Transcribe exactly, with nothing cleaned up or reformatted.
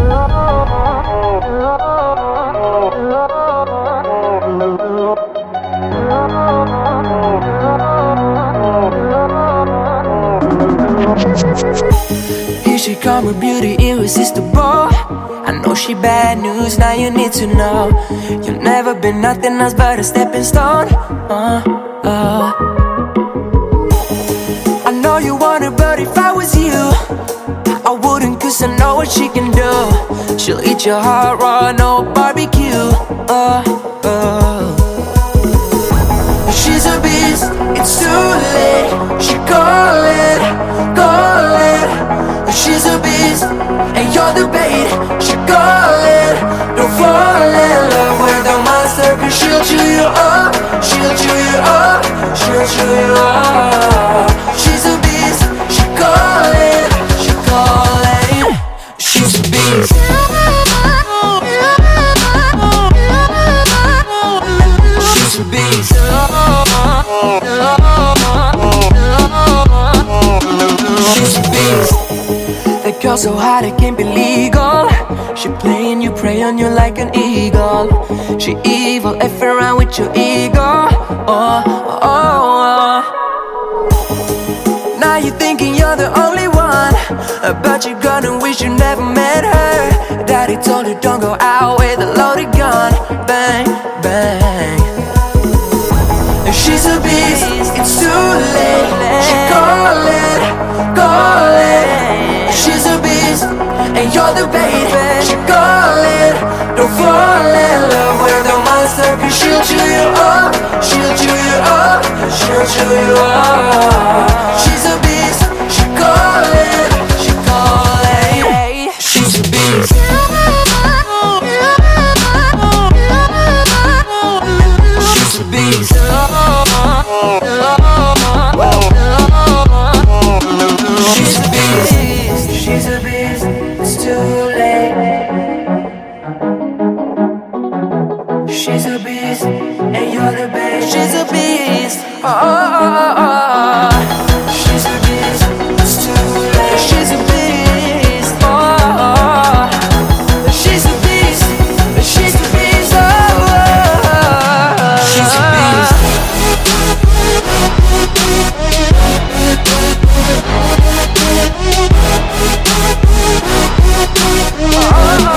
Here she come with beauty irresistible. I know she bad news, now you need to know. You've never been nothing else but a stepping stone. uh, uh. I know you want her, but if I was you, I wouldn't, cause I know what she can do. She'll eat your heart raw, no barbecue. uh, uh. She's a beast, it's too late. She call it, call it. She's a beast, and you're the bait. She call it, don't fall in love with a monster, cause she'll chew you up, she'll chew you up, she'll chew you up. She's a beast, she call it, she call it. She's a beast. She's a beast. She's a beast. That girl so hot it can't be legal. She playing you, prey on you like an eagle. She evil, F around with your ego. Oh, oh, oh. Now you thinking you're the only one, but you're gonna wish you never met her. Daddy told you don't go out with a loaded gun. Bang, bang. She's a beast, it's too late. She call it, call it. She's a beast, and you're the bait. She call it, don't fall in love with a monster, cause she'll chew you up, she'll chew you up, she'll chew you up. She's a beast, she call it, she call it. She's a beast. She's a beast. She's a beast, she's a beast, it's too late. She's a beast, and you're the best. She's a beast, oh, oh, oh, oh. She's a beast, it's too late. She's a beast, oh, oh, oh. She's a beast, she's a beast, oh, oh, oh. She's a beast. Oh,